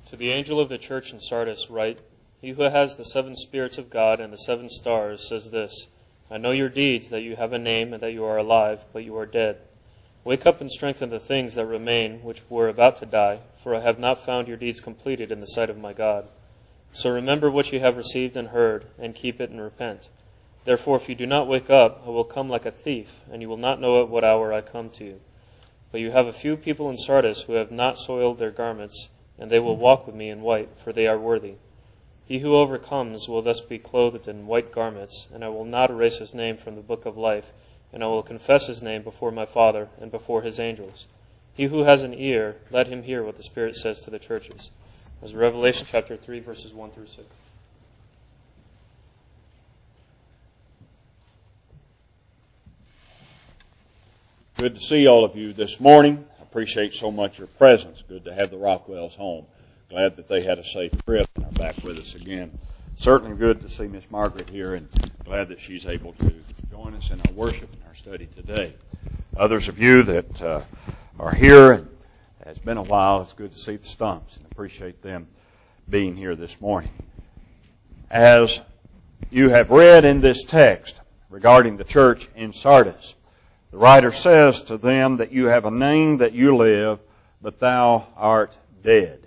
To the angel of the church in Sardis write, He who has the 7 spirits of God and the 7 stars says this, I know your deeds, that you have a name and that you are alive, but you are dead. Wake up and strengthen the things that remain, which were about to die, for I have not found your deeds completed in the sight of my God. So remember what you have received and heard, and keep it and repent. Therefore, if you do not wake up, I will come like a thief, and you will not know at what hour I come to you. But you have a few people in Sardis who have not soiled their garments, and they will walk with me in white, for they are worthy. He who overcomes will thus be clothed in white garments, and I will not erase his name from the book of life, and I will confess his name before my Father and before his angels. He who has an ear, let him hear what the Spirit says to the churches. As Revelation chapter 3, verses 1 through 6. Good to see all of you this morning. I appreciate so much your presence. Good to have the Rockwells home. Glad that they had a safe trip and are back with us again. Certainly good to see Miss Margaret here, and glad that she's able to join us in our worship and our study today. Others of you that are here, and it's been a while, it's good to see the Stumps and appreciate them being here this morning. As you have read in this text regarding the church in Sardis, the writer says to them that you have a name, that you live, but thou art dead.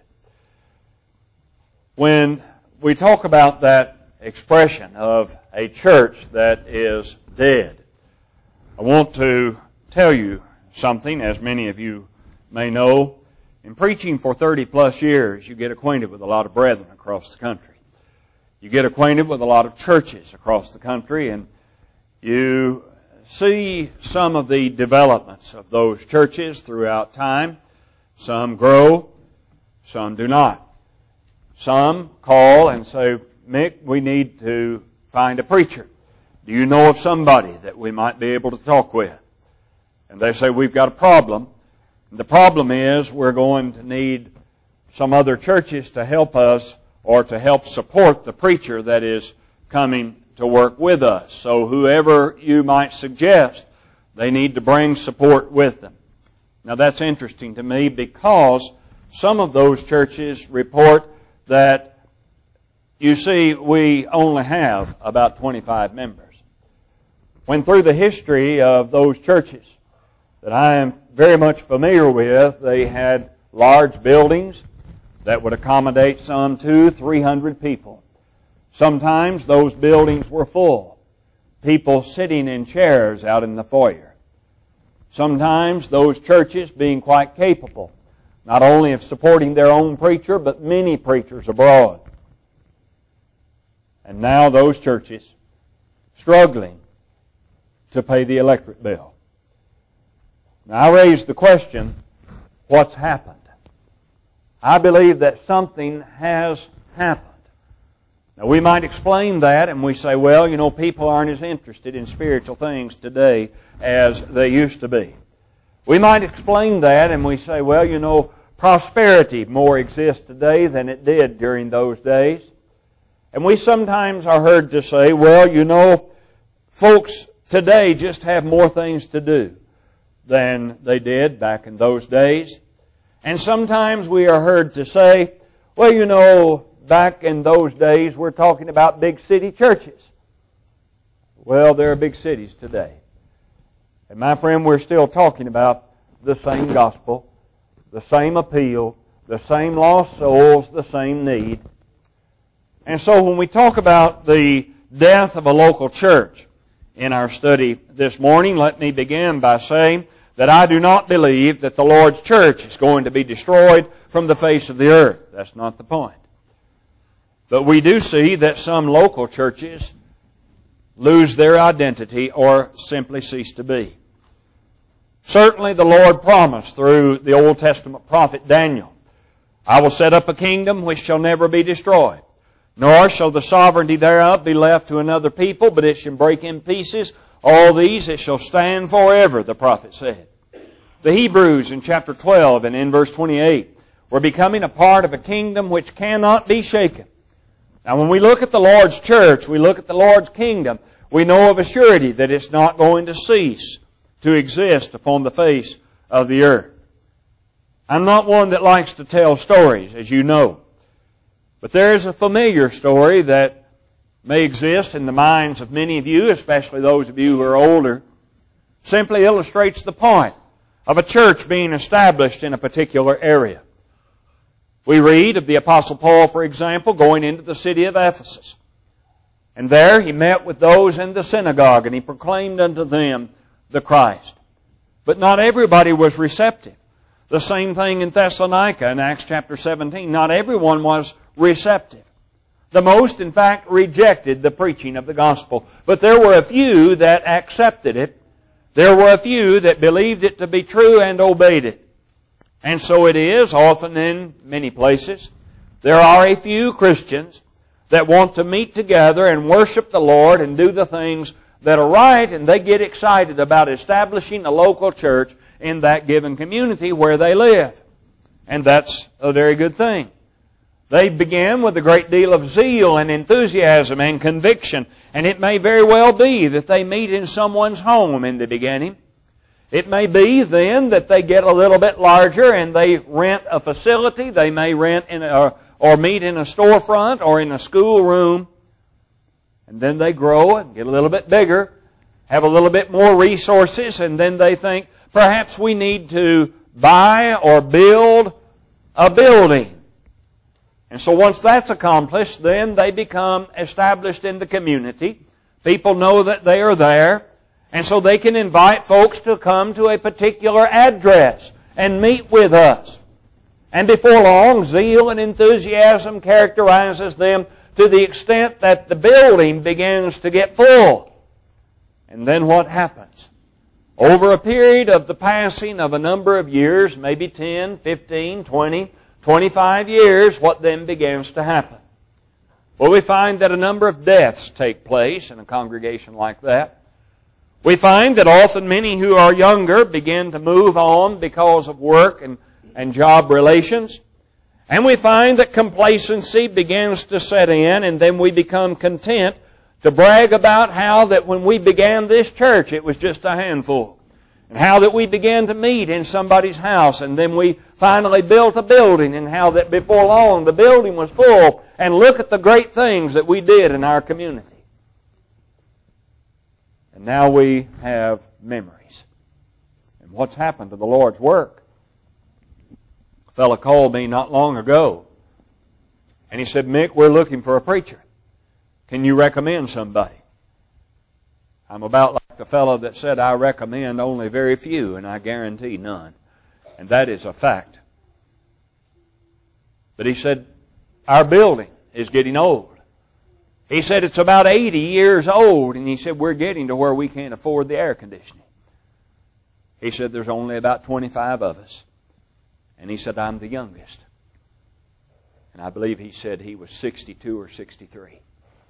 When we talk about that expression of a church that is dead, I want to tell you something, as many of you may know. In preaching for 30 plus years, you get acquainted with a lot of brethren across the country. You get acquainted with a lot of churches across the country, and you see some of the developments of those churches throughout time. Some grow, some do not. Some call and say, Mick, we need to find a preacher. Do you know of somebody that we might be able to talk with? And they say, we've got a problem. The problem is we're going to need some other churches to help us or to help support the preacher that is coming to work with us. So whoever you might suggest, they need to bring support with them. Now that's interesting to me because some of those churches report that, you see, we only have about 25 members. When through the history of those churches that I am very much familiar with, they had large buildings that would accommodate some 200-300 people. Sometimes those buildings were full, people sitting in chairs out in the foyer. Sometimes those churches being quite capable, not only of supporting their own preacher, but many preachers abroad. And now those churches struggling to pay the electric bill. Now I raise the question, what's happened? I believe that something has happened. Now we might explain that and we say, well, you know, people aren't as interested in spiritual things today as they used to be. We might explain that and we say, well, you know, prosperity more exists today than it did during those days. And we sometimes are heard to say, well, you know, folks today just have more things to do than they did back in those days. And sometimes we are heard to say, well, you know, back in those days we're talking about big city churches. Well, there are big cities today. And my friend, we're still talking about the same gospel, the same appeal, the same lost souls, the same need. And so when we talk about the death of a local church in our study this morning, let me begin by saying that I do not believe that the Lord's church is going to be destroyed from the face of the earth. That's not the point. But we do see that some local churches lose their identity or simply cease to be. Certainly the Lord promised through the Old Testament prophet Daniel, I will set up a kingdom which shall never be destroyed, nor shall the sovereignty thereof be left to another people, but it shall break in pieces. All these it shall stand forever, the prophet said. The Hebrews in chapter 12 and in verse 28 were becoming a part of a kingdom which cannot be shaken. Now when we look at the Lord's church, we look at the Lord's kingdom, we know of a surety that it's not going to cease to exist upon the face of the earth. I'm not one that likes to tell stories, as you know. But there is a familiar story that may exist in the minds of many of you, especially those of you who are older. Simply illustrates the point of a church being established in a particular area. We read of the Apostle Paul, for example, going into the city of Ephesus. And there he met with those in the synagogue, and he proclaimed unto them the Christ. But not everybody was receptive. The same thing in Thessalonica in Acts chapter 17. Not everyone was receptive. The most, in fact, rejected the preaching of the gospel. But there were a few that accepted it. There were a few that believed it to be true and obeyed it. And so it is often in many places. There are a few Christians that want to meet together and worship the Lord and do the things that are right, and they get excited about establishing a local church in that given community where they live. And that's a very good thing. They begin with a great deal of zeal and enthusiasm and conviction, and it may very well be that they meet in someone's home in the beginning. It may be then that they get a little bit larger and they rent a facility. They may rent or meet in a storefront or in a school room. And then they grow and get a little bit bigger, have a little bit more resources, and then they think, perhaps we need to buy or build a building. And so once that's accomplished, then they become established in the community. People know that they are there. And so they can invite folks to come to a particular address and meet with us. And before long, zeal and enthusiasm characterizes them to the extent that the building begins to get full. And then what happens? Over a period of the passing of a number of years, maybe 10, 15, 20, 25 years, what then begins to happen? Well, we find that a number of deaths take place in a congregation like that. We find that often many who are younger begin to move on because of work and job relations. And we find that complacency begins to set in, and then we become content to brag about how that when we began this church it was just a handful. And how that we began to meet in somebody's house, and then we finally built a building, and how that before long the building was full, and look at the great things that we did in our community. And now we have memories. And what's happened to the Lord's work? A fellow called me not long ago, and he said, Mick, we're looking for a preacher. Can you recommend somebody? I'm about like the fellow that said, I recommend only very few, and I guarantee none. And that is a fact. But he said, our building is getting old. He said it's about 80 years old, and he said we're getting to where we can't afford the air conditioning. He said there's only about 25 of us. And he said I'm the youngest. And I believe he said he was 62 or 63.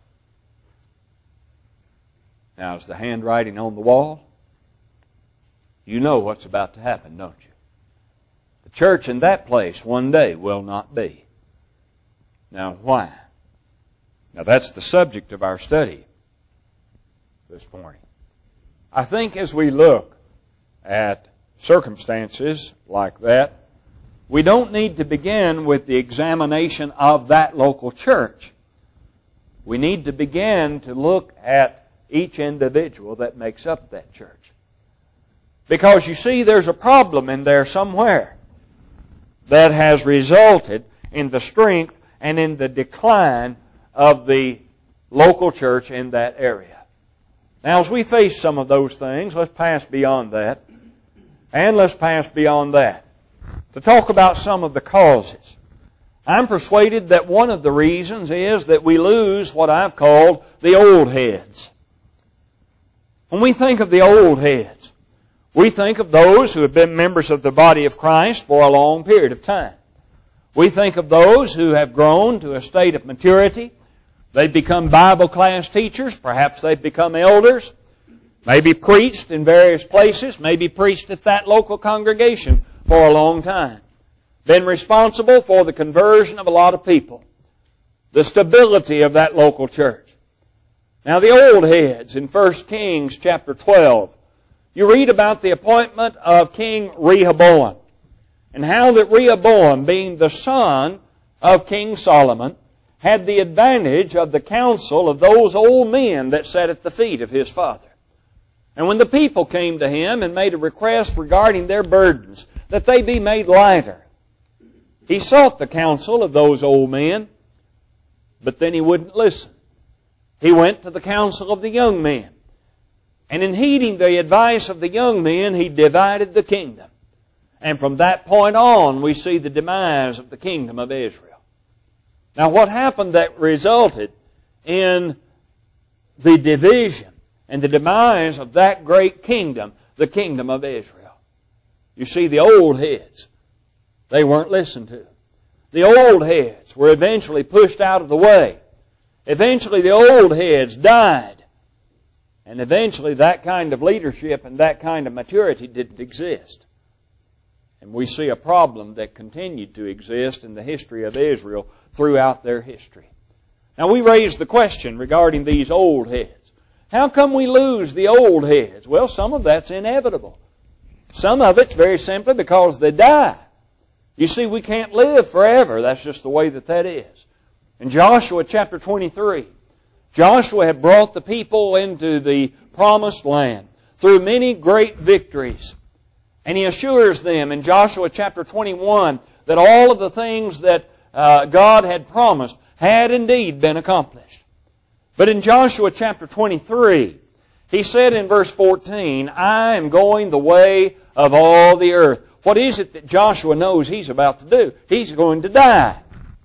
Now, is the handwriting on the wall? You know what's about to happen, don't you? The church in that place one day will not be. Now, why? Now, that's the subject of our study this morning. I think as we look at circumstances like that, we don't need to begin with the examination of that local church. We need to begin to look at each individual that makes up that church. Because you see, there's a problem in there somewhere that has resulted in the strength and in the decline of the local church in that area. Now, as we face some of those things, let's pass beyond that. And let's pass beyond that to talk about some of the causes. I'm persuaded that one of the reasons is that we lose what I've called the old heads. When we think of the old heads, we think of those who have been members of the body of Christ for a long period of time. We think of those who have grown to a state of maturity. They've become Bible class teachers. Perhaps they've become elders. Maybe preached in various places. Maybe preached at that local congregation for a long time. Been responsible for the conversion of a lot of people. The stability of that local church. Now, the old heads in 1 Kings chapter 12, you read about the appointment of King Rehoboam, and how that Rehoboam, being the son of King Solomon, had the advantage of the counsel of those old men that sat at the feet of his father. And when the people came to him and made a request regarding their burdens, that they be made lighter, he sought the counsel of those old men, but then he wouldn't listen. He went to the counsel of the young men. And in heeding the advice of the young men, he divided the kingdom. And from that point on, we see the demise of the kingdom of Israel. Now, what happened that resulted in the division and the demise of that great kingdom, the kingdom of Israel? You see, the old heads, they weren't listened to. The old heads were eventually pushed out of the way. Eventually, the old heads died. And eventually, that kind of leadership and that kind of maturity didn't exist. And we see a problem that continued to exist in the history of Israel throughout their history. Now, we raise the question regarding these old heads. How come we lose the old heads? Well, some of that's inevitable. Some of it's very simply because they die. You see, we can't live forever. That's just the way that is. In Joshua chapter 23, Joshua had brought the people into the promised land through many great victories. And he assures them in Joshua chapter 21 that all of the things that God had promised had indeed been accomplished. But in Joshua chapter 23, he said in verse 14, I am going the way of all the earth. What is it that Joshua knows he's about to do? He's going to die.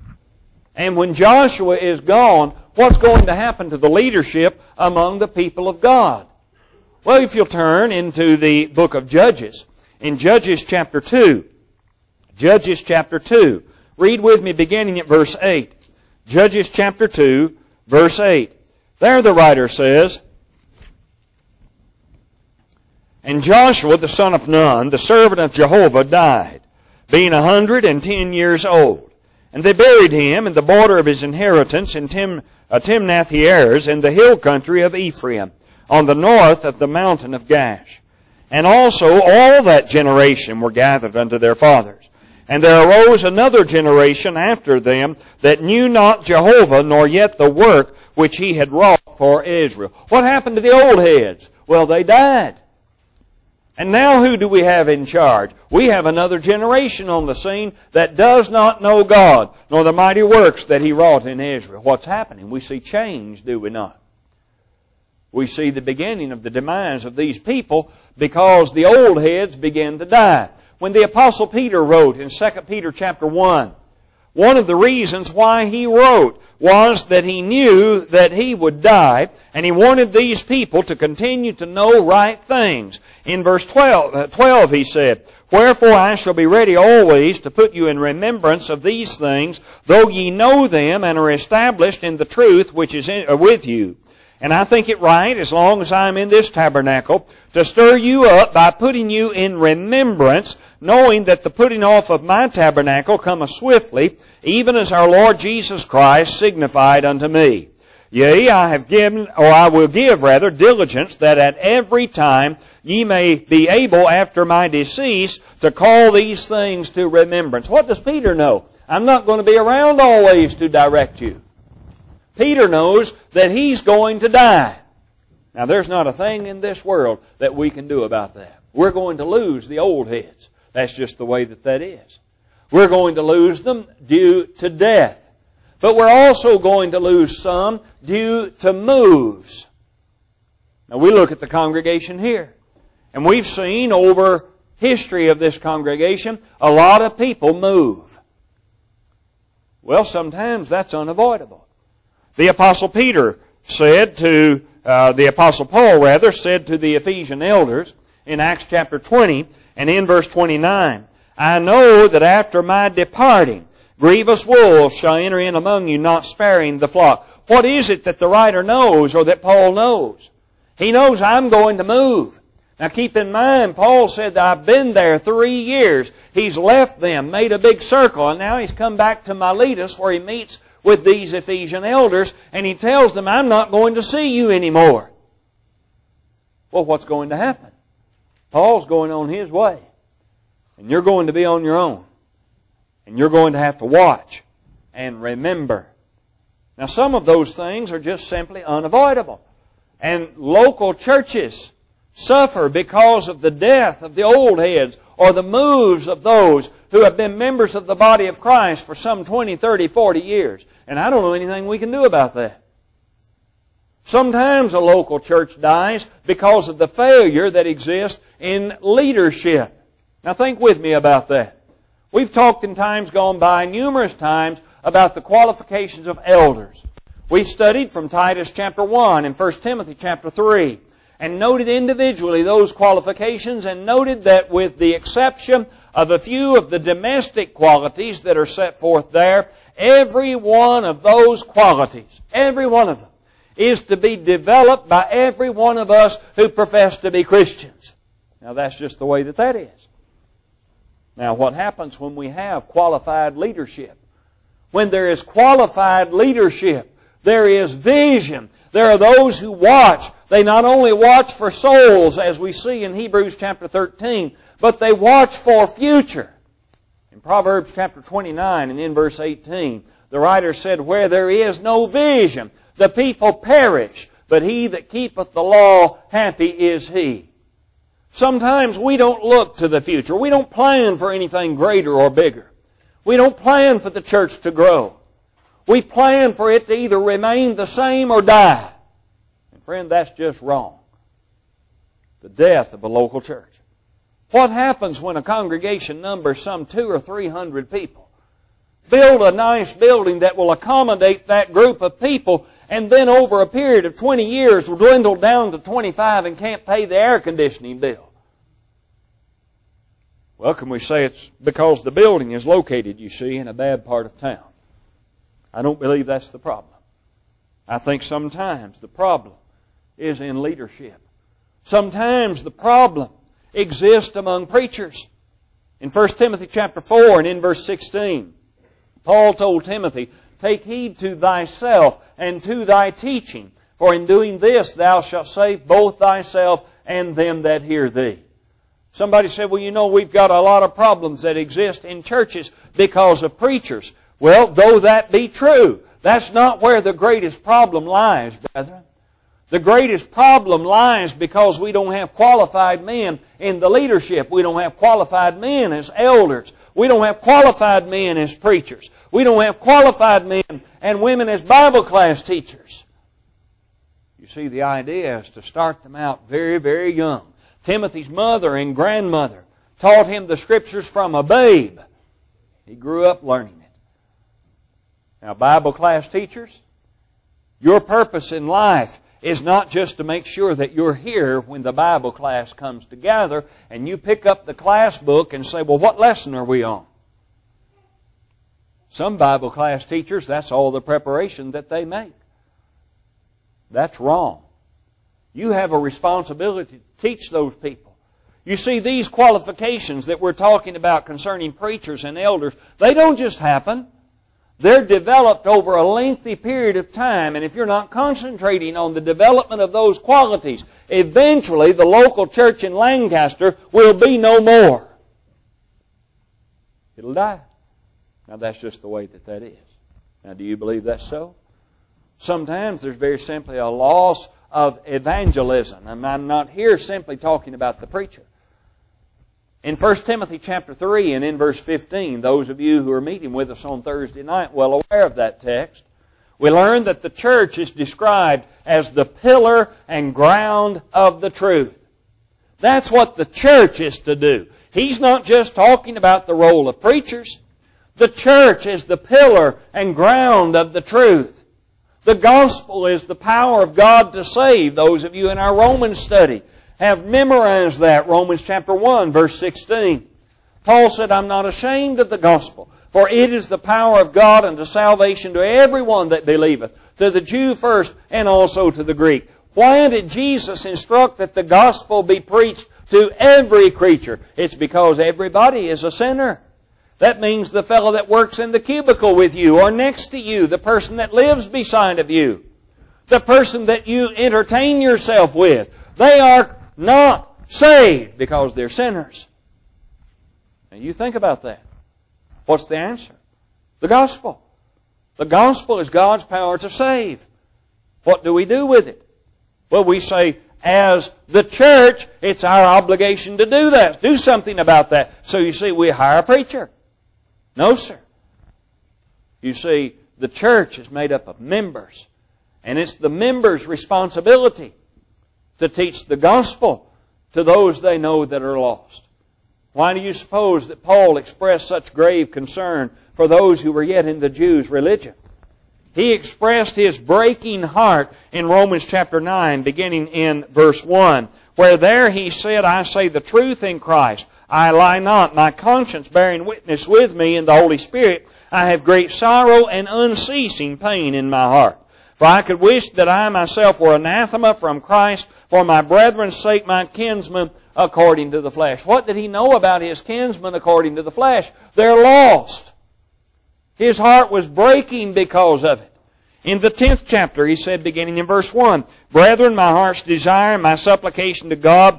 And when Joshua is gone, what's going to happen to the leadership among the people of God? Well, if you'll turn into the book of Judges, in Judges chapter 2, Judges chapter 2, read with me beginning at verse 8. Judges chapter 2, verse 8. There the writer says, And Joshua the son of Nun, the servant of Jehovah, died, being 110 years old. And they buried him in the border of his inheritance in Timnath-Heres in the hill country of Ephraim, on the north of the mountain of Gash. And also all that generation were gathered unto their fathers. And there arose another generation after them that knew not Jehovah, nor yet the work which he had wrought for Israel. What happened to the old heads? Well, they died. And now who do we have in charge? We have another generation on the scene that does not know God, nor the mighty works that he wrought in Israel. What's happening? We see change, do we not? We see the beginning of the demise of these people because the old heads began to die. When the Apostle Peter wrote in 2 Peter chapter 1, one of the reasons why he wrote was that he knew that he would die, and he wanted these people to continue to know right things. In verse 12 he said, Wherefore I shall be ready always to put you in remembrance of these things, though ye know them and are established in the truth which is with you. And I think it right, as long as I'm in this tabernacle, to stir you up by putting you in remembrance, knowing that the putting off of my tabernacle cometh swiftly, even as our Lord Jesus Christ signified unto me. Yea, I will give diligence that at every time ye may be able after my decease to call these things to remembrance. What does Peter know? I'm not going to be around always to direct you. Peter knows that he's going to die. Now, there's not a thing in this world that we can do about that. We're going to lose the old heads. That's just the way that is. We're going to lose them due to death. But we're also going to lose some due to moves. Now, we look at the congregation here. And we've seen over history of this congregation, a lot of people move. Well, sometimes that's unavoidable. The Apostle Paul said to the Ephesian elders in Acts chapter 20 and in verse 29, I know that after my departing, grievous wolves shall enter in among you, not sparing the flock. What is it that the writer knows or that Paul knows? He knows I'm going to move. Now keep in mind, Paul said that I've been there 3 years. He's left them, made a big circle, and now he's come back to Miletus where he meets with these Ephesian elders, and he tells them, I'm not going to see you anymore. Well, what's going to happen? Paul's going on his way, and you're going to be on your own, and you're going to have to watch and remember Now, some of those things are just simply unavoidable. And local churches suffer because of the death of the old heads or the moves of those who have been members of the body of Christ for some 20, 30, 40 years. And I don't know anything we can do about that. Sometimes a local church dies because of the failure that exists in leadership. Now think with me about that. We've talked in times gone by numerous times about the qualifications of elders. We've studied from Titus chapter 1 and 1 Timothy chapter 3 and noted individually those qualifications and noted that with the exception of a few of the domestic qualities that are set forth there, every one of those qualities, every one of them, is to be developed by every one of us who profess to be Christians. Now that's just the way that is. Now what happens when we have qualified leadership? When there is qualified leadership, there is vision. There are those who watch. They not only watch for souls, as we see in Hebrews chapter 13, but they watch for future. In Proverbs chapter 29 and in verse 18, the writer said, "Where there is no vision, the people perish, but he that keepeth the law, happy is he." Sometimes we don't look to the future. We don't plan for anything greater or bigger. We don't plan for the church to grow. We plan for it to either remain the same or die. And friend, that's just wrong. The death of a local church. What happens when a congregation numbers some 200 or 300 people? Build a nice building that will accommodate that group of people, and then over a period of 20 years will dwindle down to 25 and can't pay the air conditioning bill. Well, can we say it's because the building is located, you see, in a bad part of town? I don't believe that's the problem. I think sometimes the problem is in leadership. Sometimes the problem exists among preachers. In 1 Timothy chapter 4 and in verse 16, Paul told Timothy, "Take heed to thyself and to thy teaching, for in doing this thou shalt save both thyself and them that hear thee." Somebody said, "Well, you know, we've got a lot of problems that exist in churches because of preachers." Well, though that be true, that's not where the greatest problem lies, brethren. The greatest problem lies because we don't have qualified men in the leadership. We don't have qualified men as elders. We don't have qualified men as preachers. We don't have qualified men and women as Bible class teachers. You see, the idea is to start them out very, very young. Timothy's mother and grandmother taught him the Scriptures from a babe. He grew up learning it. Now, Bible class teachers, your purpose in life is not just to make sure that you're here when the Bible class comes together and you pick up the class book and say, "Well, what lesson are we on?" Some Bible class teachers, that's all the preparation that they make. That's wrong. You have a responsibility to teach those people. You see, these qualifications that we're talking about concerning preachers and elders, they don't just happen. They're developed over a lengthy period of time, and if you're not concentrating on the development of those qualities, eventually the local church in Lancaster will be no more. It'll die. Now that's just the way that is. Now do you believe that's so? Sometimes there's very simply a loss of evangelism, and I'm not here simply talking about the preacher. In 1 Timothy chapter 3 and in verse 15, those of you who are meeting with us on Thursday night well aware of that text, we learn that the church is described as the pillar and ground of the truth. That's what the church is to do. He's not just talking about the role of preachers. The church is the pillar and ground of the truth. The gospel is the power of God to save. Those of you in our Romans study have memorized that. Romans chapter 1, verse 16. Paul said, "I'm not ashamed of the gospel, for it is the power of God unto salvation to everyone that believeth, to the Jew first and also to the Greek." Why did Jesus instruct that the gospel be preached to every creature? It's because everybody is a sinner. That means the fellow that works in the cubicle with you or next to you, the person that lives beside of you, the person that you entertain yourself with, they are not saved because they're sinners. And you think about that. What's the answer? The gospel. The gospel is God's power to save. What do we do with it? Well, we say, as the church, it's our obligation to do that. Do something about that. So you see, we hire a preacher. No, sir. You see, the church is made up of members. And it's the members' responsibility to teach the gospel to those they know that are lost. Why do you suppose that Paul expressed such grave concern for those who were yet in the Jews' religion? He expressed his breaking heart in Romans chapter 9, beginning in verse 1, where there he said, I say the truth in Christ. I lie not, my conscience bearing witness with me in the Holy Spirit. I have great sorrow and unceasing pain in my heart. For I could wish that I myself were anathema from Christ for my brethren's sake, my kinsmen according to the flesh. What did he know about his kinsmen according to the flesh? They're lost. His heart was breaking because of it. In the 10th chapter, he said, beginning in verse 1, Brethren, my heart's desire, my supplication to God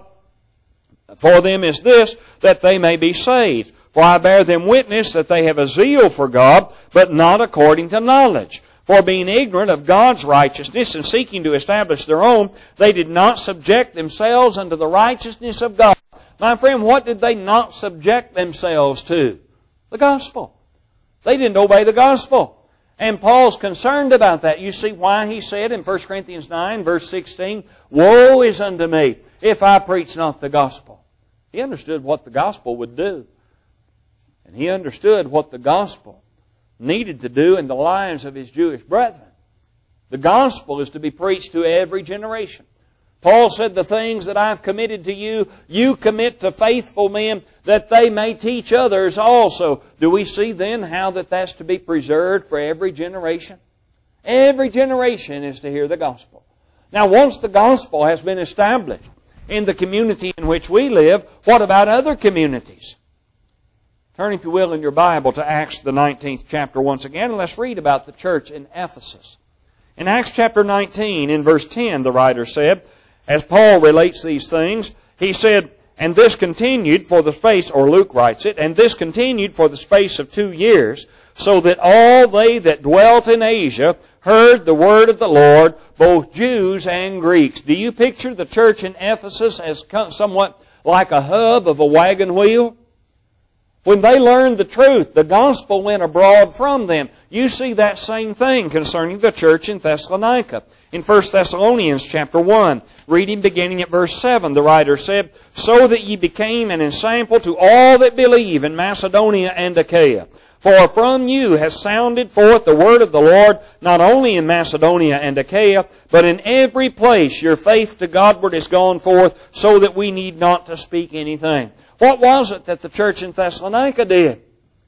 for them is this, that they may be saved. For I bear them witness that they have a zeal for God, but not according to knowledge. For being ignorant of God's righteousness and seeking to establish their own, they did not subject themselves unto the righteousness of God. My friend, what did they not subject themselves to? The gospel. They didn't obey the gospel. And Paul's concerned about that. You see why he said in 1 Corinthians 9, verse 16, Woe is unto me if I preach not the gospel. He understood what the gospel would do. And he understood what the gospel needed to do in the lives of his Jewish brethren. The gospel is to be preached to every generation. Paul said, the things that I've committed to you, you commit to faithful men that they may teach others also. Do we see then how that's to be preserved for every generation? Every generation is to hear the gospel. Now, once the gospel has been established in the community in which we live, what about other communities? Turn, if you will, in your Bible to Acts the 19th chapter once again, and let's read about the church in Ephesus. In Acts chapter 19, in verse 10, the writer said, as Paul relates these things, he said, and this continued for the space, or Luke writes it, and this continued for the space of 2 years, so that all they that dwelt in Asia heard the word of the Lord, both Jews and Greeks. Do you picture the church in Ephesus as somewhat like a hub of a wagon wheel? When they learned the truth, the gospel went abroad from them. You see that same thing concerning the church in Thessalonica. In 1 Thessalonians chapter 1, reading beginning at verse 7, the writer said, So that ye became an ensample to all that believe in Macedonia and Achaia. For from you has sounded forth the word of the Lord, not only in Macedonia and Achaia, but in every place your faith to Godward is gone forth, so that we need not to speak anything. What was it that the church in Thessalonica did?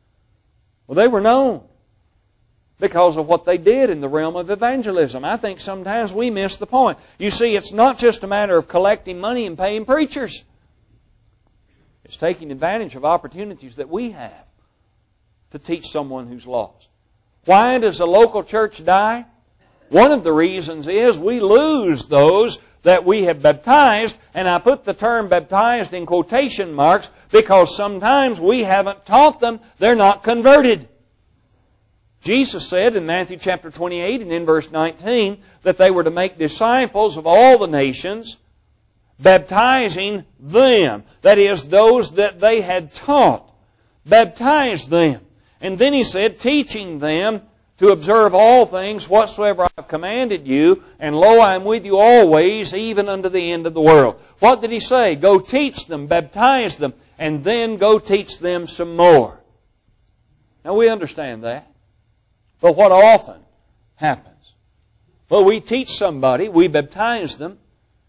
Well, they were known because of what they did in the realm of evangelism. I think sometimes we miss the point. You see, it's not just a matter of collecting money and paying preachers. It's taking advantage of opportunities that we have to teach someone who's lost. Why does a local church die? One of the reasons is we lose those that we have baptized, and I put the term baptized in quotation marks because sometimes we haven't taught them, they're not converted. Jesus said in Matthew chapter 28 and in verse 19 that they were to make disciples of all the nations, baptizing them. That is, those that they had taught. Baptize them. And then he said, teaching them to observe all things whatsoever I have commanded you, and lo, I am with you always, even unto the end of the world. What did he say? Go teach them, baptize them, and then go teach them some more. Now we understand that. But what often happens? Well, we teach somebody, we baptize them,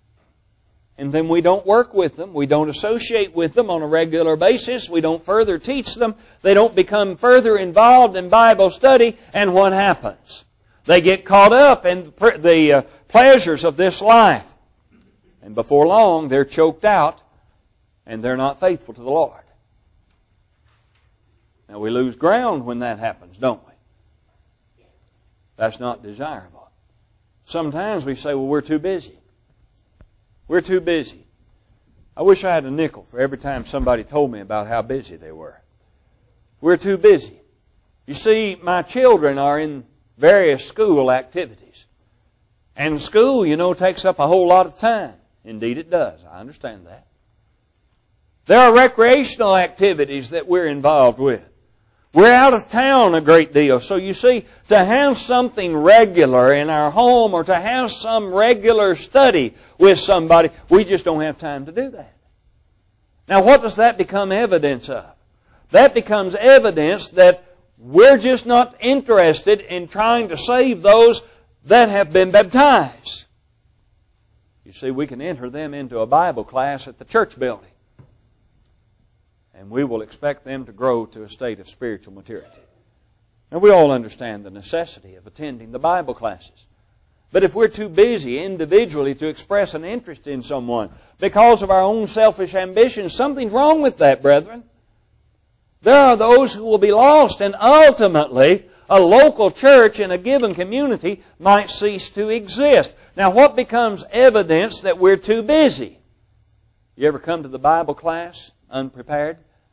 and then we don't work with them. We don't associate with them on a regular basis. We don't further teach them. They don't become further involved in Bible study. And what happens? They get caught up in the pleasures of this life. And before long, they're choked out and they're not faithful to the Lord. Now, we lose ground when that happens, don't we? That's not desirable. Sometimes we say, well, we're too busy. We're too busy. I wish I had a nickel for every time somebody told me about how busy they were. We're too busy. You see, my children are in various school activities. And school, you know, takes up a whole lot of time. Indeed it does. I understand that. There are recreational activities that we're involved with. We're out of town a great deal. So you see, to have something regular in our home or to have some regular study with somebody, we just don't have time to do that. Now what does that become evidence of? That becomes evidence that we're just not interested in trying to save those that have been baptized. You see, we can enter them into a Bible class at the church building, and we will expect them to grow to a state of spiritual maturity. Now, we all understand the necessity of attending the Bible classes. But if we're too busy individually to express an interest in someone because of our own selfish ambitions, something's wrong with that, brethren. There are those who will be lost, and ultimately a local church in a given community might cease to exist. Now, what becomes evidence that we're too busy? You ever come to the Bible class unprepared?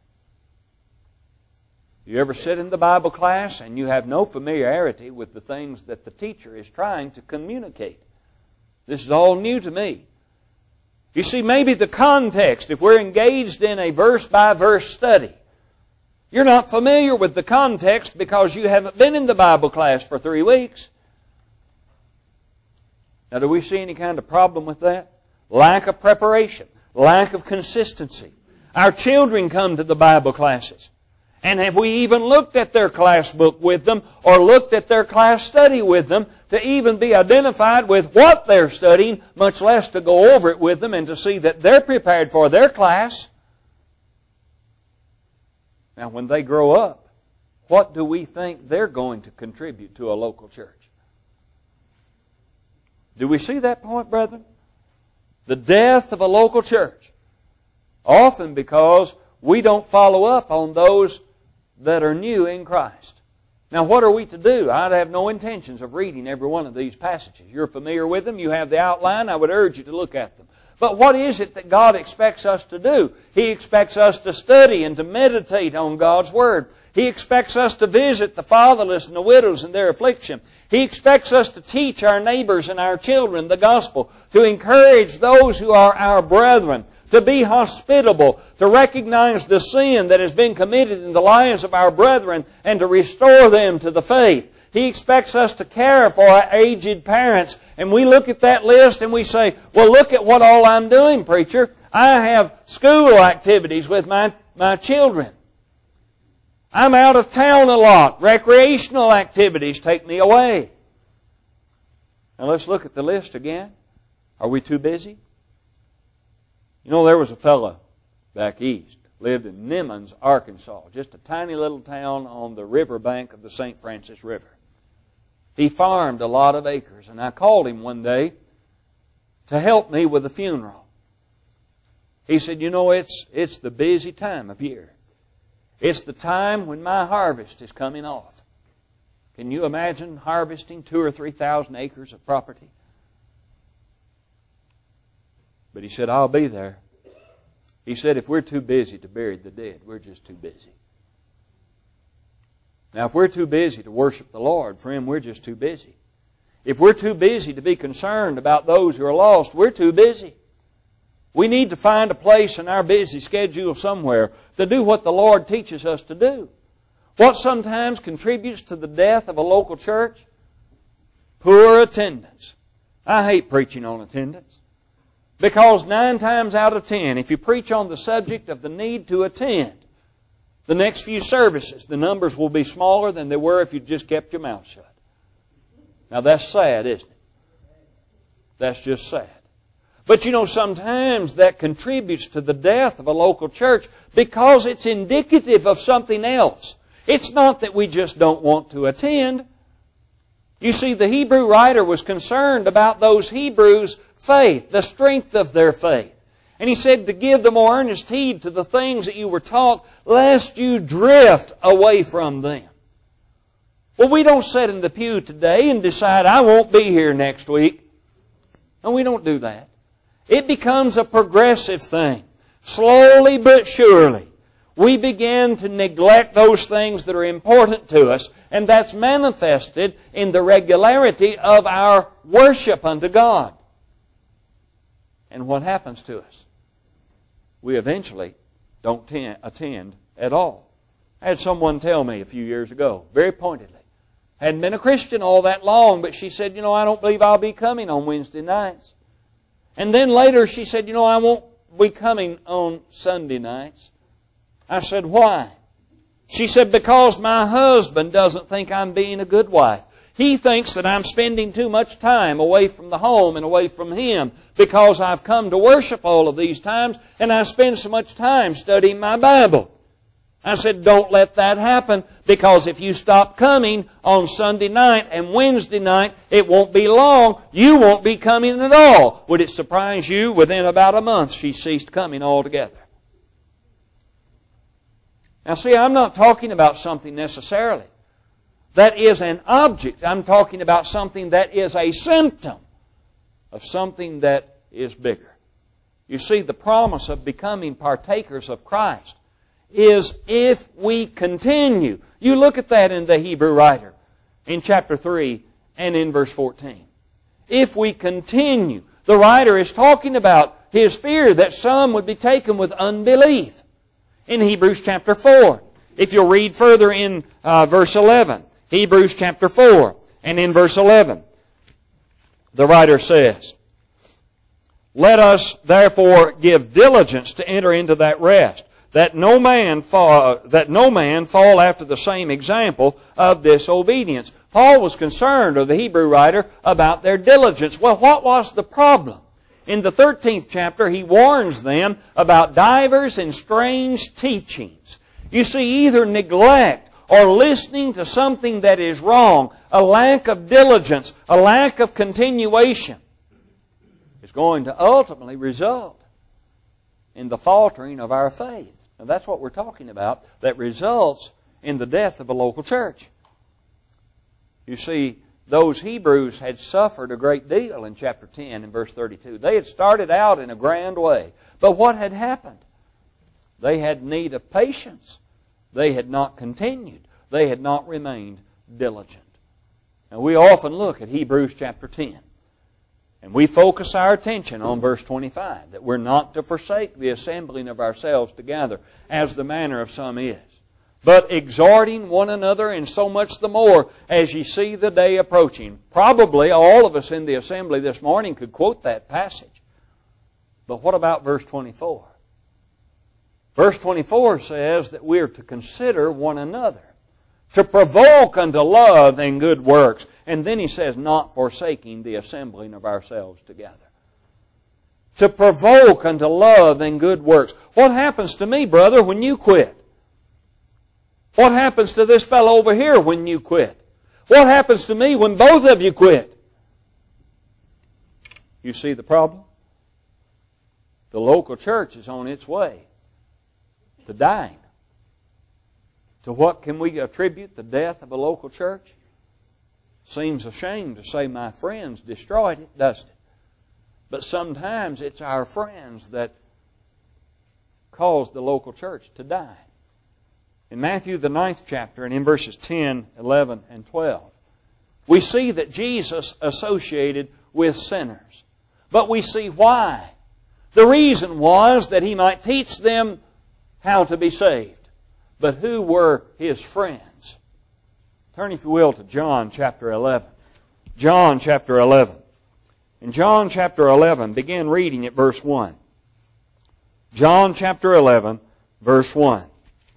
You ever sit in the Bible class and you have no familiarity with the things that the teacher is trying to communicate? This is all new to me. You see, maybe the context, if we're engaged in a verse-by-verse study, you're not familiar with the context because you haven't been in the Bible class for 3 weeks. Now, do we see any kind of problem with that? Lack of preparation, lack of consistency. Our children come to the Bible classes. And have we even looked at their class book with them or looked at their class study with them to even be identified with what they're studying, much less to go over it with them and to see that they're prepared for their class? Now, when they grow up, what do we think they're going to contribute to a local church? Do we see that point, brethren? The death of a local church. Often because we don't follow up on those that are new in Christ. Now, what are we to do? I'd have no intentions of reading every one of these passages. You're familiar with them. You have the outline. I would urge you to look at them. But what is it that God expects us to do? He expects us to study and to meditate on God's Word. He expects us to visit the fatherless and the widows in their affliction. He expects us to teach our neighbors and our children the gospel, to encourage those who are our brethren, to be hospitable, to recognize the sin that has been committed in the lives of our brethren, and to restore them to the faith. He expects us to care for our aged parents. And we look at that list and we say, well, look at what all I'm doing, preacher. I have school activities with my children. I'm out of town a lot. Recreational activities take me away. Now let's look at the list again. Are we too busy? You know, there was a fellow back east, lived in Nimmons, Arkansas, just a tiny little town on the riverbank of the St. Francis River. He farmed a lot of acres, and I called him one day to help me with a funeral. He said, you know, it's the busy time of year. It's the time when my harvest is coming off. Can you imagine harvesting 2,000 or 3,000 acres of property? But he said, I'll be there. He said, if we're too busy to bury the dead, we're just too busy. Now, if we're too busy to worship the Lord, friend, we're just too busy. If we're too busy to be concerned about those who are lost, we're too busy. We need to find a place in our busy schedule somewhere to do what the Lord teaches us to do. What sometimes contributes to the death of a local church? Poor attendance. I hate preaching on attendance. Because 9 times out of 10, if you preach on the subject of the need to attend, the next few services, the numbers will be smaller than they were if you just kept your mouth shut. Now that's sad, isn't it? That's just sad. But you know, sometimes that contributes to the death of a local church because it's indicative of something else. It's not that we just don't want to attend. You see, the Hebrew writer was concerned about those Hebrews' faith, the strength of their faith. And he said to give the more earnest heed to the things that you were taught, lest you drift away from them. Well, we don't sit in the pew today and decide, I won't be here next week. No, we don't do that. It becomes a progressive thing. Slowly but surely, we begin to neglect those things that are important to us, and that's manifested in the regularity of our worship unto God. And what happens to us? We eventually don't attend at all. I had someone tell me a few years ago, very pointedly, hadn't been a Christian all that long, but she said, I don't believe I'll be coming on Wednesday nights. And then later she said, I won't be coming on Sunday nights. I said, why? She said, because my husband doesn't think I'm being a good wife. He thinks that I'm spending too much time away from the home and away from him because I've come to worship all of these times and I spend so much time studying my Bible. I said, don't let that happen, because if you stop coming on Sunday night and Wednesday night, it won't be long. You won't be coming at all. Would it surprise you? Within about a month, she ceased coming altogether. Now see, I'm not talking about something necessarily that is an object. I'm talking about something that is a symptom of something that is bigger. You see, the promise of becoming partakers of Christ is if we continue. You look at that in the Hebrew writer in chapter 3 and in verse 14. If we continue, the writer is talking about his fear that some would be taken with unbelief. In Hebrews chapter 4, if you'll read further in verse 11, Hebrews chapter 4 and in verse 11, the writer says, let us therefore give diligence to enter into that rest, that no man fall after the same example of disobedience. Paul was concerned, or the Hebrew writer, about their diligence. Well, what was the problem? In the 13th chapter, he warns them about divers and strange teachings. You see, either neglect or listening to something that is wrong, a lack of diligence, a lack of continuation, is going to ultimately result in the faltering of our faith. Now that's what we're talking about, that results in the death of a local church. You see, those Hebrews had suffered a great deal in chapter 10 and verse 32. They had started out in a grand way. But what had happened? They had need of patience. They had not continued. They had not remained diligent. Now we often look at Hebrews chapter 10. And we focus our attention on verse 25, that we're not to forsake the assembling of ourselves together, as the manner of some is, but exhorting one another, and so much the more as ye see the day approaching. Probably all of us in the assembly this morning could quote that passage. But what about verse 24? Verse 24 says that we're to consider one another, to provoke unto love and good works. And then he says, not forsaking the assembling of ourselves together. To provoke unto love and good works. What happens to me, brother, when you quit? What happens to this fellow over here when you quit? What happens to me when both of you quit? You see the problem? The local church is on its way to dying. To what can we attribute the death of a local church? Seems a shame to say my friends destroyed it, doesn't it? But sometimes it's our friends that cause the local church to die. In Matthew the 9th chapter and in verses 10, 11, and 12, we see that Jesus associated with sinners. But we see why. The reason was that He might teach them how to be saved. But who were His friends? Turn, if you will, to John chapter 11. John chapter 11. In John chapter 11, begin reading at verse 1. John chapter 11, verse 1.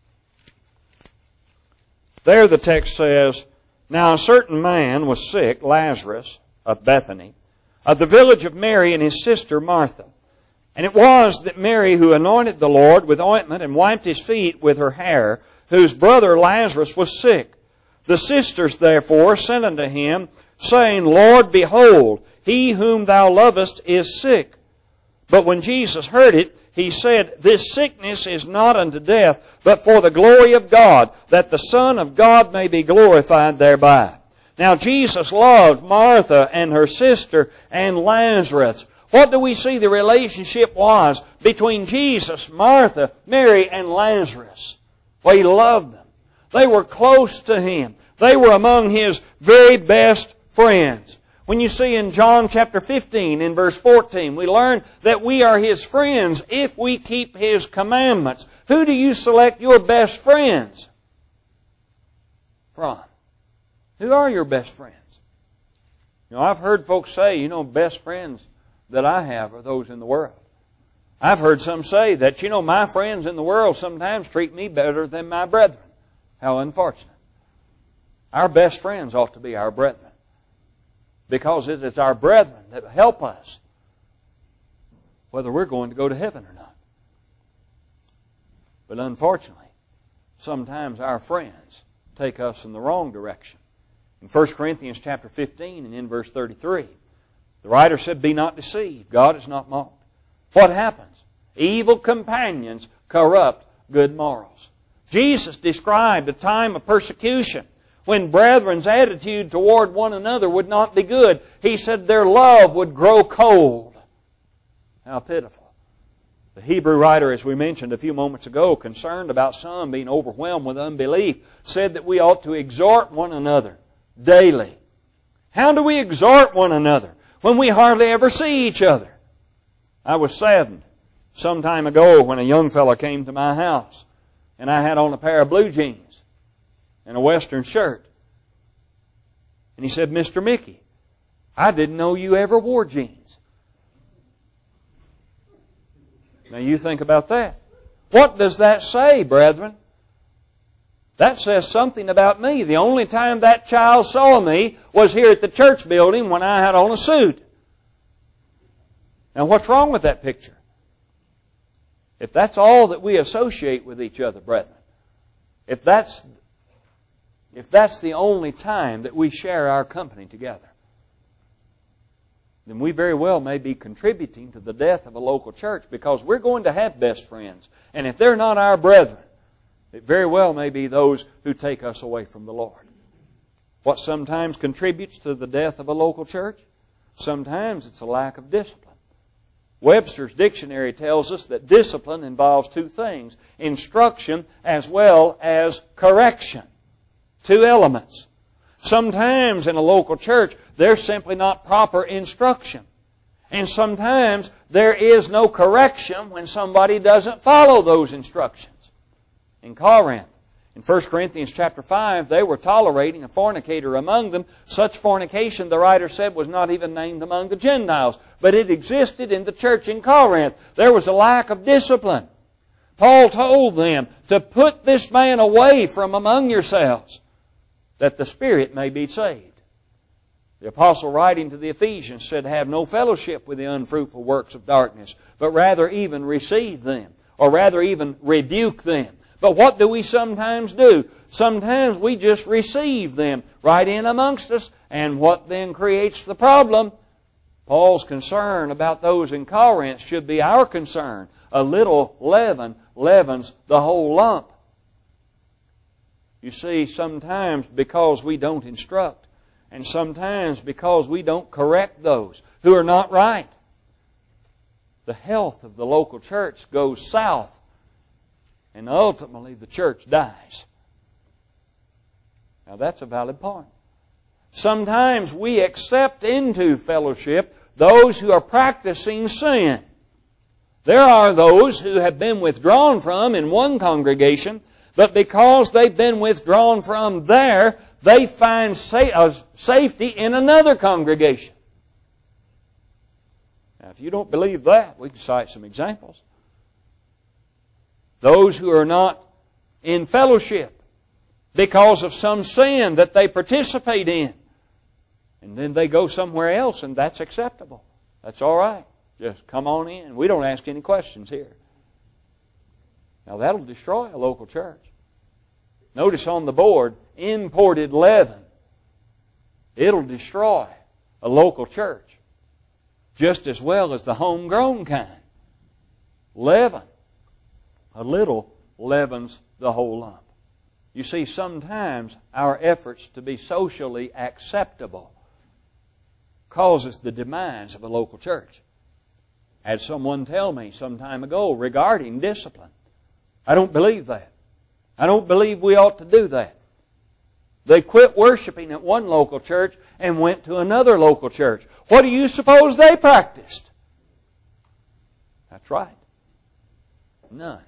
There the text says, now a certain man was sick, Lazarus, of Bethany, of the village of Mary and his sister Martha. And it was that Mary, who anointed the Lord with ointment and wiped His feet with her hair, whose brother Lazarus was sick. The sisters therefore sent unto Him, saying, Lord, behold, he whom Thou lovest is sick. But when Jesus heard it, He said, this sickness is not unto death, but for the glory of God, that the Son of God may be glorified thereby. Now Jesus loved Martha and her sister and Lazarus. What do we see the relationship was between Jesus, Martha, Mary, and Lazarus? Well, He loved them. They were close to Him. They were among His very best friends. When you see in John chapter 15, in verse 14, we learn that we are His friends if we keep His commandments. Who do you select your best friends from? Who are your best friends? You know, I've heard folks say, best friends that I have are those in the world. I've heard some say that, my friends in the world sometimes treat me better than my brethren. How unfortunate. Our best friends ought to be our brethren, because it is our brethren that help us whether we're going to go to heaven or not. But unfortunately, sometimes our friends take us in the wrong direction. In 1 Corinthians chapter 15 and in verse 33, the writer said, "Be not deceived, God is not mocked." What happens? Evil companions corrupt good morals. Jesus described a time of persecution when brethren's attitude toward one another would not be good. He said their love would grow cold. How pitiful. The Hebrew writer, as we mentioned a few moments ago, concerned about some being overwhelmed with unbelief, said that we ought to exhort one another daily. How do we exhort one another when we hardly ever see each other? I was saddened some time ago when a young fellow came to my house and I had on a pair of blue jeans and a western shirt. And he said, "Mr. Mickey, I didn't know you ever wore jeans." Now you think about that. What does that say, brethren? That says something about me. The only time that child saw me was here at the church building when I had on a suit. Now what's wrong with that picture? If that's all that we associate with each other, brethren, if that's the only time that we share our company together, then we very well may be contributing to the death of a local church, because we're going to have best friends. And if they're not our brethren, it very well may be those who take us away from the Lord. What sometimes contributes to the death of a local church? Sometimes it's a lack of discipline. Webster's dictionary tells us that discipline involves two things: instruction as well as correction. Two elements. Sometimes in a local church, there's simply not proper instruction. And sometimes there is no correction when somebody doesn't follow those instructions. In Corinth, in 1 Corinthians chapter 5, they were tolerating a fornicator among them. Such fornication, the writer said, was not even named among the Gentiles, but it existed in the church in Corinth. There was a lack of discipline. Paul told them to put this man away from among yourselves, that the spirit may be saved. The apostle, writing to the Ephesians, said, "Have no fellowship with the unfruitful works of darkness, but rather even receive them," or rather even rebuke them. But what do we sometimes do? Sometimes we just receive them right in amongst us. And what then creates the problem? Paul's concern about those in Corinth should be our concern. A little leaven leavens the whole lump. You see, sometimes because we don't instruct, and sometimes because we don't correct those who are not right, the health of the local church goes south. And ultimately the church dies. Now that's a valid point. Sometimes we accept into fellowship those who are practicing sin. There are those who have been withdrawn from in one congregation, but because they've been withdrawn from there, they find safety in another congregation. Now if you don't believe that, we can cite some examples. Those who are not in fellowship because of some sin that they participate in. And then they go somewhere else, and that's acceptable. That's all right. Just come on in. We don't ask any questions here. Now that'll destroy a local church. Notice on the board, imported leaven. It'll destroy a local church just as well as the homegrown kind. Leaven. A little leavens the whole lump. You see, sometimes our efforts to be socially acceptable causes the demise of a local church. I had someone tell me some time ago regarding discipline. I don't believe that. I don't believe we ought to do that. They quit worshiping at one local church and went to another local church. What do you suppose they practiced? That's right. None.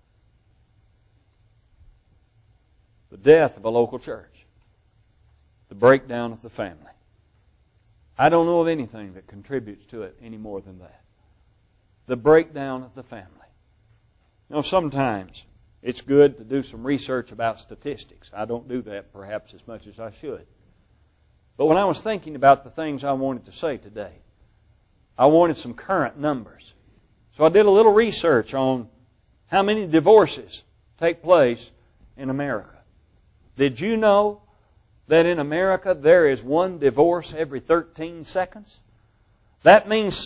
The death of a local church. The breakdown of the family. I don't know of anything that contributes to it any more than that. The breakdown of the family. You know, sometimes it's good to do some research about statistics. I don't do that perhaps as much as I should. But when I was thinking about the things I wanted to say today, I wanted some current numbers. So I did a little research on how many divorces take place in America. Did you know that in America there is one divorce every 13 seconds? That means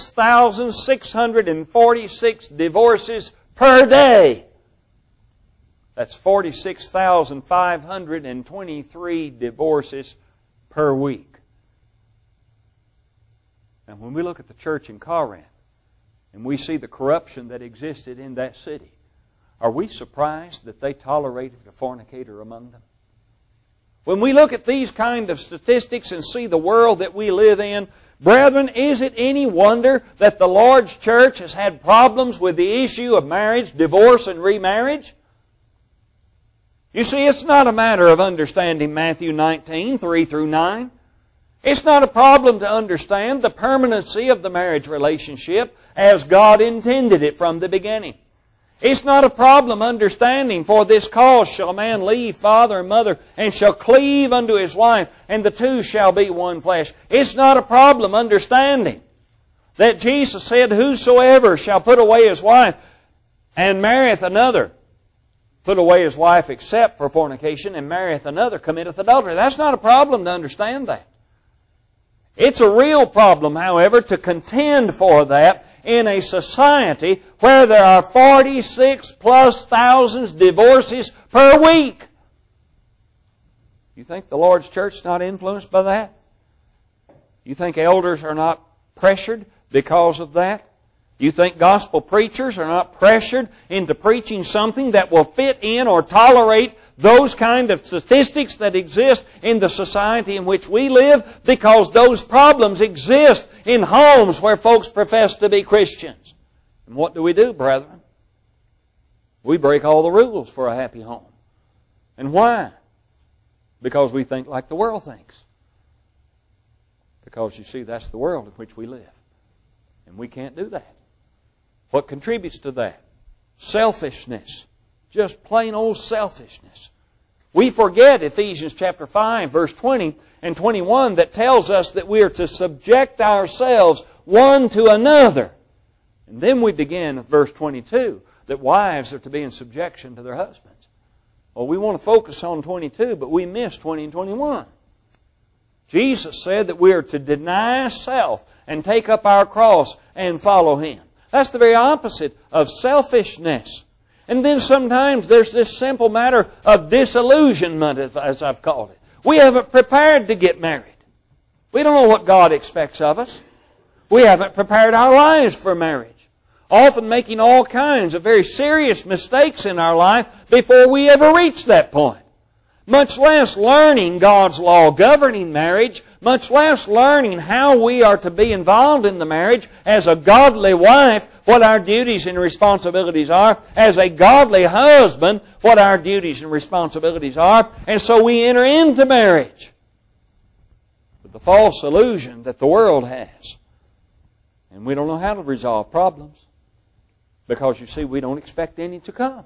6,646 divorces per day. That's 46,523 divorces per week. And when we look at the church in Corinth and we see the corruption that existed in that city, are we surprised that they tolerated a fornicator among them? When we look at these kind of statistics and see the world that we live in, brethren, is it any wonder that the Lord's church has had problems with the issue of marriage, divorce, and remarriage? You see, it's not a matter of understanding Matthew 19, 3 through 9. It's not a problem to understand the permanency of the marriage relationship as God intended it from the beginning. It's not a problem understanding, for this cause shall a man leave father and mother, and shall cleave unto his wife, and the two shall be one flesh. It's not a problem understanding that Jesus said, whosoever shall put away his wife and marrieth another, put away his wife except for fornication, and marrieth another, committeth adultery. That's not a problem to understand that. It's a real problem, however, to contend for that in a society where there are 46,000+ divorces per week. You think the Lord's church is not influenced by that? You think elders are not pressured because of that? You think gospel preachers are not pressured into preaching something that will fit in or tolerate those kind of statistics that exist in the society in which we live? Because those problems exist in homes where folks profess to be Christians. And what do, brethren? We break all the rules for a happy home. And why? Because we think like the world thinks. Because, you see, that's the world in which we live. And we can't do that. What contributes to that? Selfishness. Just plain old selfishness. We forget Ephesians chapter 5, verse 20 and 21 that tells us that we are to subject ourselves one to another. And then we begin with verse 22, that wives are to be in subjection to their husbands. Well, we want to focus on 22, but we miss 20 and 21. Jesus said that we are to deny self and take up our cross and follow Him. That's the very opposite of selfishness. And then sometimes there's this simple matter of disillusionment, as I've called it. We haven't prepared to get married. We don't know what God expects of us. We haven't prepared our lives for marriage. Often making all kinds of very serious mistakes in our life before we ever reach that point. Much less learning God's law governing marriage, much less learning how we are to be involved in the marriage as a godly wife, what our duties and responsibilities are, as a godly husband, what our duties and responsibilities are, and so we enter into marriage with the false illusion that the world has. And we don't know how to resolve problems because, you see, we don't expect any to come.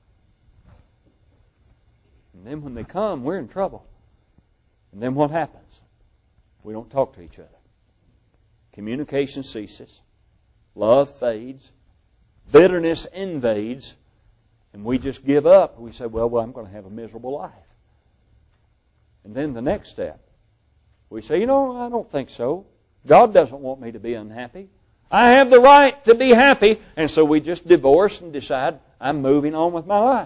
And then when they come, we're in trouble. And then what happens? We don't talk to each other. Communication ceases. Love fades. Bitterness invades. And we just give up. We say, well, I'm going to have a miserable life. And then the next step, we say, I don't think so. God doesn't want me to be unhappy. I have the right to be happy. And so we just divorce and decide, I'm moving on with my life.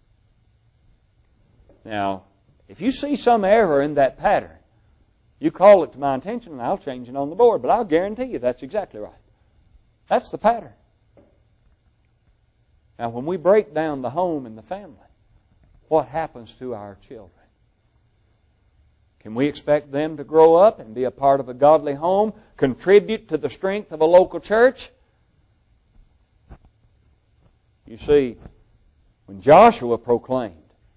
Now, if you see some error in that pattern, you call it to my attention and I'll change it on the board. But I'll guarantee you that's exactly right. That's the pattern. Now, when we break down the home and the family, what happens to our children? Can we expect them to grow up and be a part of a godly home, contribute to the strength of a local church? You see, when Joshua proclaimed,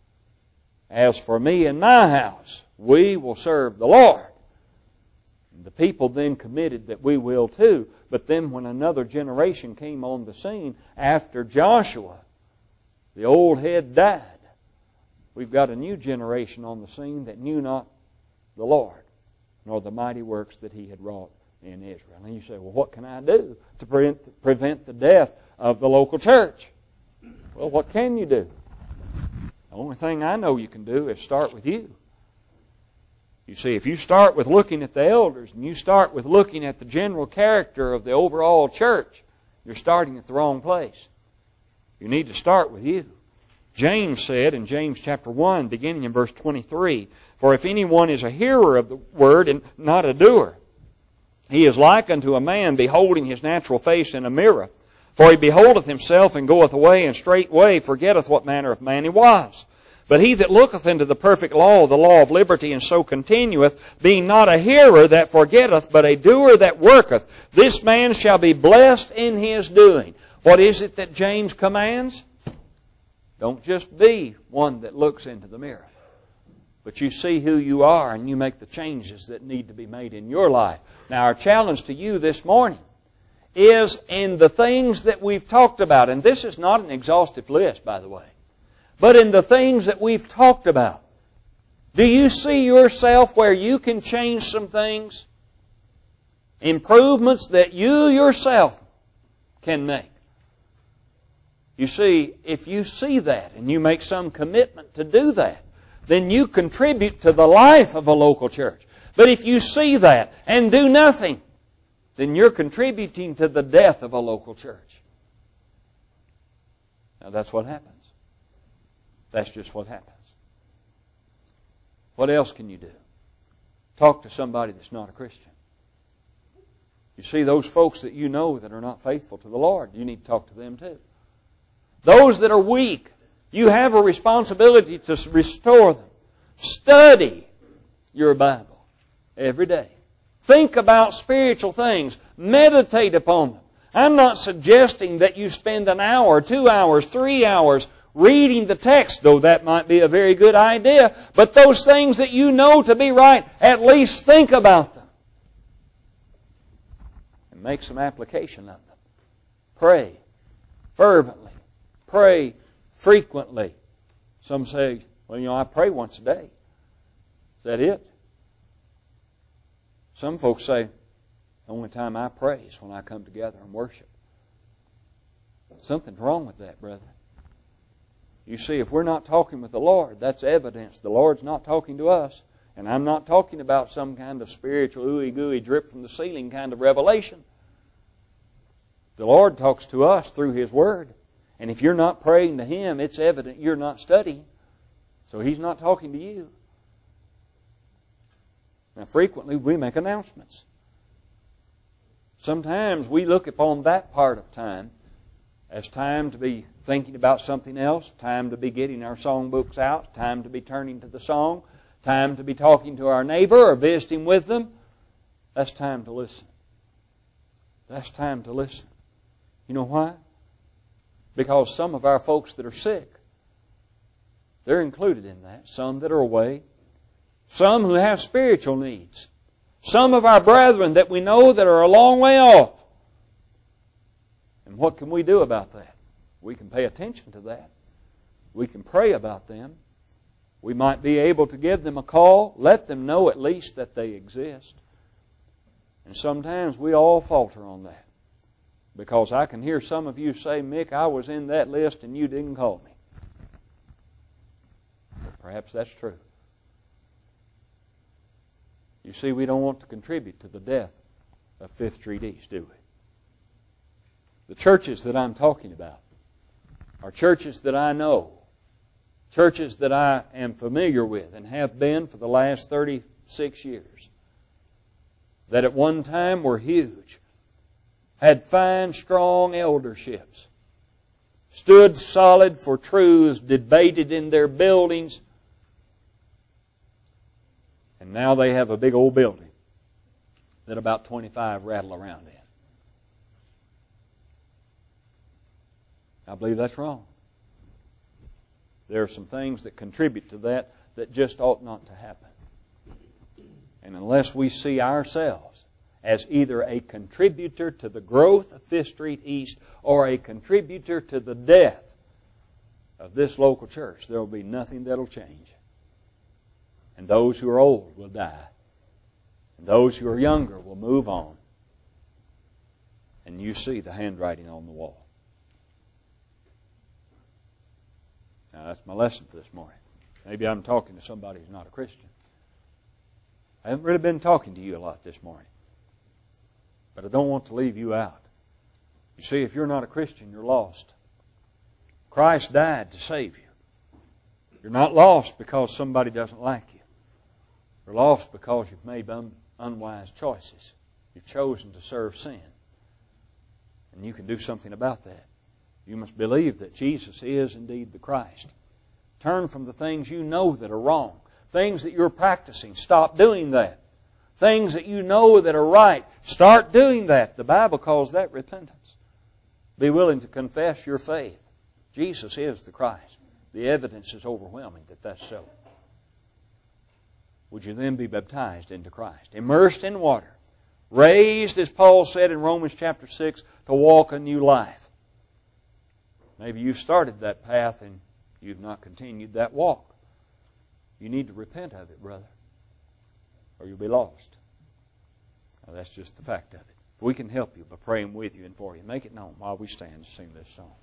"As for me and my house, we will serve the Lord," the people then committed that we will too. But then when another generation came on the scene after Joshua, the old head died. We've got a new generation on the scene that knew not the Lord, nor the mighty works that He had wrought in Israel. And you say, well, what can I do to prevent the death of the local church? Well, what can you do? The only thing I know you can do is start with you. You see, if you start with looking at the elders and you start with looking at the general character of the overall church, you're starting at the wrong place. You need to start with you. James said in James chapter 1, beginning in verse 23, "For if anyone is a hearer of the word and not a doer, he is like unto a man beholding his natural face in a mirror. For he beholdeth himself and goeth away, and straightway forgetteth what manner of man he was. But he that looketh into the perfect law, the law of liberty, and so continueth, being not a hearer that forgetteth, but a doer that worketh, this man shall be blessed in his doing." What is it that James commands? Don't just be one that looks into the mirror, but you see who you are and you make the changes that need to be made in your life. Now, our challenge to you this morning is in the things that we've talked about, and this is not an exhaustive list, by the way, but in the things that we've talked about, do you see yourself where you can change some things? Improvements that you yourself can make. You see, if you see that and you make some commitment to do that, then you contribute to the life of a local church. But if you see that and do nothing, then you're contributing to the death of a local church. Now that's what happens. That's just what happens. What else can you do? Talk to somebody that's not a Christian. You see, those folks that you know that are not faithful to the Lord, you need to talk to them too. Those that are weak, you have a responsibility to restore them. Study your Bible every day. Think about spiritual things. Meditate upon them. I'm not suggesting that you spend an hour, 2 hours, 3 hours reading the text, though that might be a very good idea. But those things that you know to be right, at least think about them. And make some application of them. Pray fervently. Pray frequently. Some say, well, I pray once a day. Is that it? Some folks say, the only time I pray is when I come together and worship. Something's wrong with that, brother. You see, if we're not talking with the Lord, that's evidence the Lord's not talking to us. And I'm not talking about some kind of spiritual ooey-gooey drip from the ceiling kind of revelation. The Lord talks to us through His Word. And if you're not praying to Him, it's evident you're not studying. So He's not talking to you. Now, frequently we make announcements. Sometimes we look upon that part of time as time to be thinking about something else, time to be getting our songbooks out, time to be turning to the song, time to be talking to our neighbor or visiting with them. That's time to listen. That's time to listen. You know why? Because some of our folks that are sick, they're included in that. Some that are away. Some who have spiritual needs. Some of our brethren that we know that are a long way off. And what can we do about that? We can pay attention to that. We can pray about them. We might be able to give them a call, let them know at least that they exist. And sometimes we all falter on that. Because I can hear some of you say, Mick, I was in that list and you didn't call me. But perhaps that's true. You see, we don't want to contribute to the death of 5th Street East, do we? The churches that I'm talking about are churches that I know, churches that I am familiar with and have been for the last 36 years, that at one time were huge, had fine, strong elderships, stood solid for truths, debated in their buildings, and now they have a big old building that about 25 rattle around in. I believe that's wrong. There are some things that contribute to that just ought not to happen. And unless we see ourselves as either a contributor to the growth of Fifth Street East or a contributor to the death of this local church, there will be nothing that will change. And those who are old will die. And those who are younger will move on. And you see the handwriting on the wall. Now that's my lesson for this morning. Maybe I'm talking to somebody who's not a Christian. I haven't really been talking to you a lot this morning. But I don't want to leave you out. You see, if you're not a Christian, you're lost. Christ died to save you. You're not lost because somebody doesn't like you. You're lost because you've made unwise choices. You've chosen to serve sin. And you can do something about that. You must believe that Jesus is indeed the Christ. Turn from the things you know that are wrong. Things that you're practicing. Stop doing that. Things that you know that are right. Start doing that. The Bible calls that repentance. Be willing to confess your faith. Jesus is the Christ. The evidence is overwhelming that that's so. Would you then be baptized into Christ? Immersed in water. Raised, as Paul said in Romans chapter 6, to walk a new life. Maybe you've started that path and you've not continued that walk. You need to repent of it, brother, or you'll be lost. Now, that's just the fact of it. If we can help you by praying with you and for you, make it known while we stand to sing this song.